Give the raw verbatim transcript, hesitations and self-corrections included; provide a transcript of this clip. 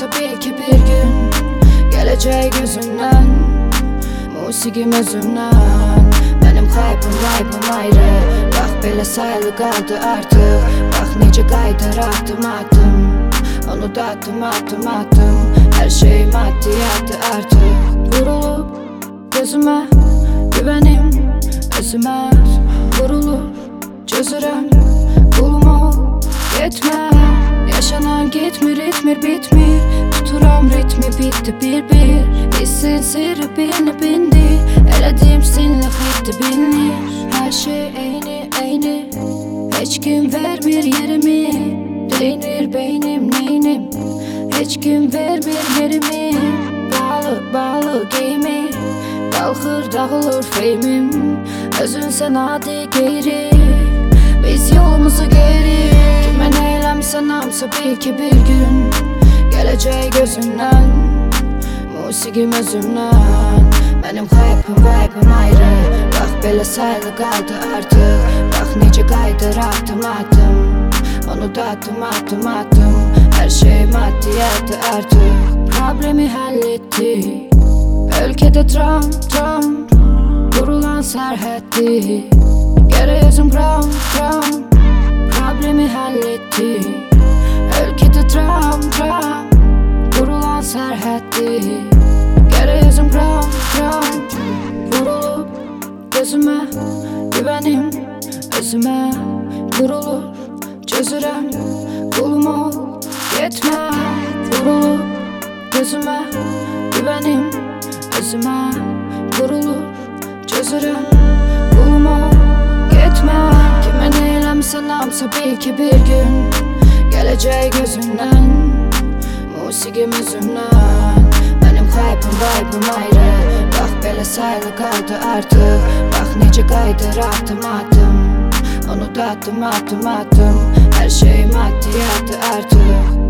tabii ki bir gün geleceği gözünden, musikim özümden. Benim kaybım vibe'ım ayrı. Bak belə sayılı qaldı artıq. Bax necə qaydır adım adım. Onu da adım adım adım. Hər şey maddiyatı artıq. Vurulub gözümə güvənim özümə vurulur. Çözürəm qulumu yetmə. Yaşanan gitmir ritmir bitmir. Tuturam ritmi bitti bir bir. Hissin sırrı bilinip bindi. Elədim sinlə xeytdi bilinir. Hər şey eyni eyni. Heç kim vermir yerimi. Değinir beynim neynim. Heç kim vermir yerimi. Bağlı bağlı geyimi. Qalxır dağılır feymim. Özünsən adi qeyri. Biz yolumuzu geri. Kimə neyləmsən hamısı bil ki bir gün geleceği gözündən, musikim özümdən. Benim kaybım vibe'ım ayrı. Bax belə sayılı qaldı artıq. Bax necə qaydır adım adım. Onu da adım adım adım. Hər şey maddiyatı artıq. Problemi halletti. Ölkədə tram tram qurulan sərhəddi. Gərək özüm kram kram. Problemi halletti. Ölkədə tram tram qurulan sərhəddi. Gərək özüm kram kram. Vurulub gözümə güvənim özümə vurulur. Çözürəm qulumu yetmə. Vurulub gözümə güvənim özümə vurulur. Çözürəm qulumu yetmə. Kimə neyləmsən hamısı bil ki bir gün geleceği gözündən, musikim özümdən. Benim kaybım vibe'ım ayrı. Bax belə sayılı qaldı artıq. Bax necə qaydır adım adım. Onu da adım adım adım. Hər şey maddiyatı artıq.